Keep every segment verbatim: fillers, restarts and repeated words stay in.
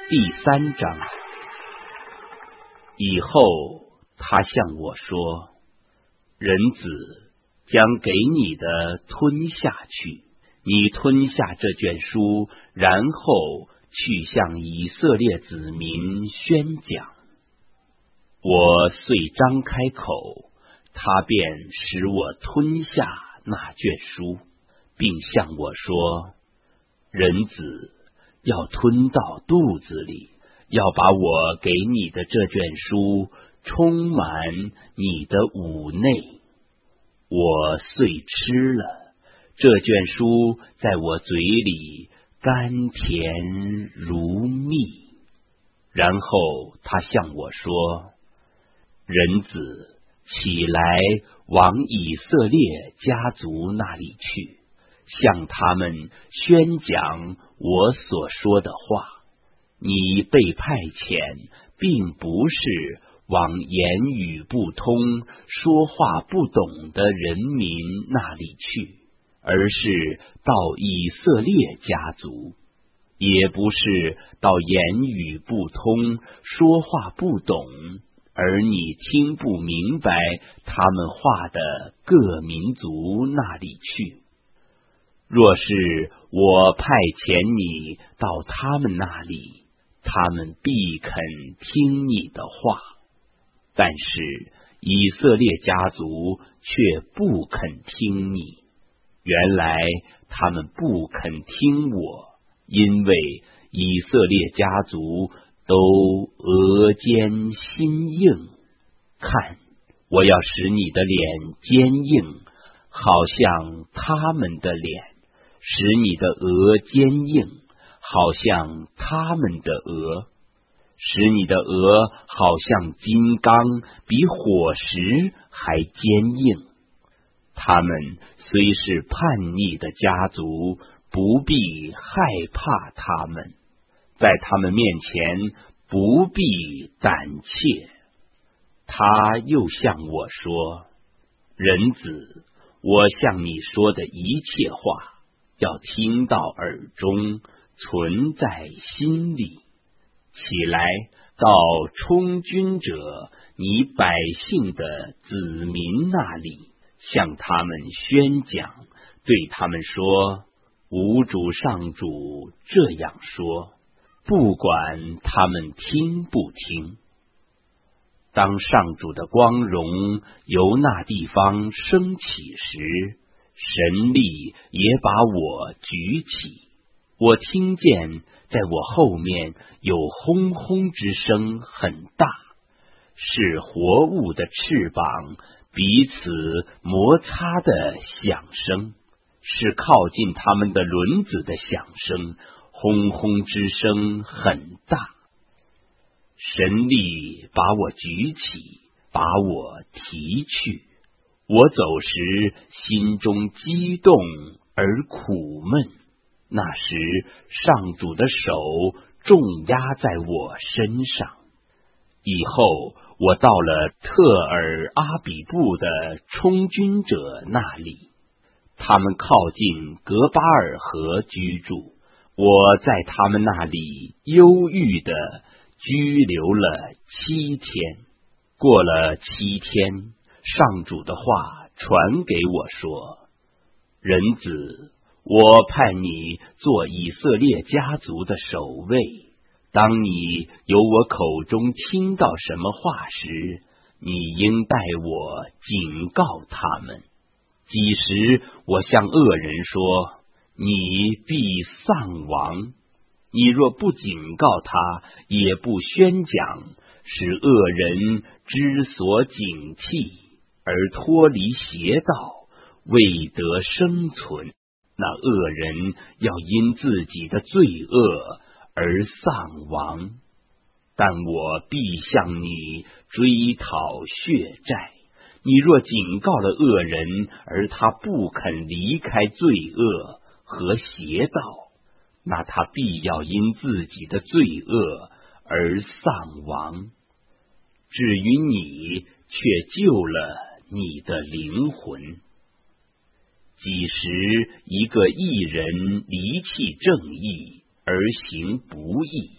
第三章。以后他向我说，人子，将给你的吞下去，你吞下这卷书，然后去向以色列子民宣讲。我遂张开口，他便使我吞下那卷书，并向我说，人子，要吞到肚子里，要把我给你的这卷书充满你的五内。我遂吃了，这卷书在我嘴里甘甜如蜜。然后他向我说，人子，起来往以色列家族那里去，向他们宣讲我所说的话。你被派遣，并不是往言语不通、说话不懂的人民那里去，而是到以色列家族；也不是到言语不通、说话不懂，而你听不明白他们话的各民族那里去。若是我派遣你到他们那里，他们必肯听你的话。但是以色列家族却不肯听你。原来他们不肯听我，因为以色列家族都额间心硬。看，我要使你的脸坚硬，好像他们的脸；使你的额坚硬，好像他们的额；使你的额好像金刚，比火石还坚硬。他们虽是叛逆的家族，不必害怕他们，在他们面前不必胆怯。他又向我说，人子，我向你说的一切话，要听到耳中，存在心里。起来，到充军者你百姓的子民那里，向他们宣讲，对他们说，吾主上主这样说，不管他们听不听。当上主的光荣由那地方升起时，神力也把我举起。我听见在我后面有轰轰之声很大，是活物的翅膀彼此摩擦的响声，是靠近他们的轮子的响声，轰轰之声很大。神力把我举起，把我提去。我走时心中激动而苦闷，那时上主的手重压在我身上。以后我到了特尔阿比布的充军者那里，他们靠近格巴尔河居住。我在他们那里忧郁的居留了七天。过了七天，上主的话传给我说，人子，我派你做以色列家族的守卫。当你由我口中听到什么话时，你应代我警告他们。几时我向恶人说，你必丧亡。你若不警告他，也不宣讲，使恶人知所警惕，而脱离邪道，未得生存，那恶人要因自己的罪恶而丧亡。但我必向你追讨血债。你若警告了恶人，而他不肯离开罪恶和邪道，那他必要因自己的罪恶而丧亡。至于你，却救了你的灵魂。几时一个义人离弃正义而行不义，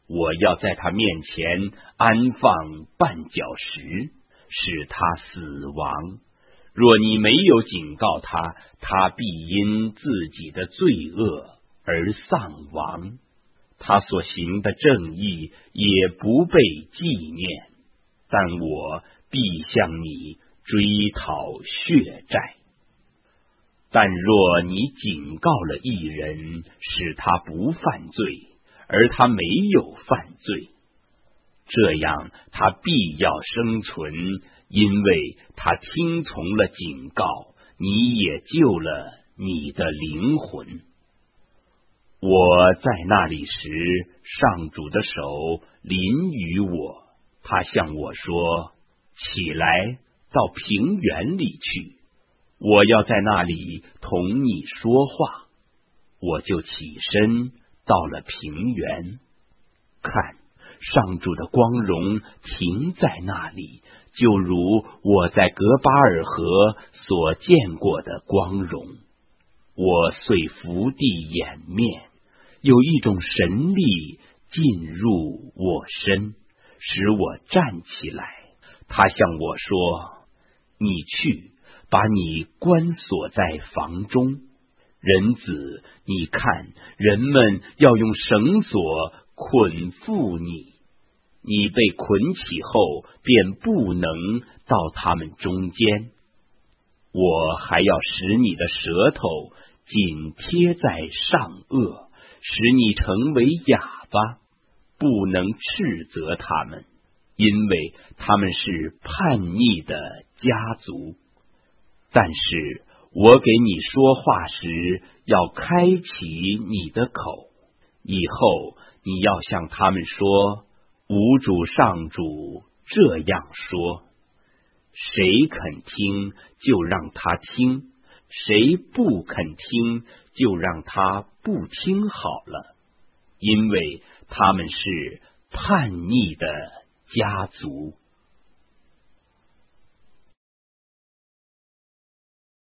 我要在他面前安放绊脚石，使他死亡。若你没有警告他，他必因自己的罪恶而丧亡，他所行的正义也不被纪念，但我必向你追讨血债。但若你警告了一人，使他不犯罪，而他没有犯罪，这样他必要生存，因为他听从了警告，你也救了你的灵魂。我在那里时，上主的手临于我，他向我说：起来，到平原里去，我要在那里同你说话。我就起身到了平原，看，上主的光荣停在那里，就如我在格巴尔河所见过的光荣。我遂伏地掩面，有一种神力进入我身，使我站起来。他向我说：你去，把你关锁在房中。人子，你看，人们要用绳索捆缚你，你被捆起后，便不能到他们中间。我还要使你的舌头紧贴在上颚，使你成为哑巴，不能斥责他们，因为他们是叛逆的家族。但是我给你说话时，要开启你的口，以后你要向他们说：吾主上主这样说。谁肯听，就让他听；谁不肯听，就让他不听好了，因为他们是叛逆的家族。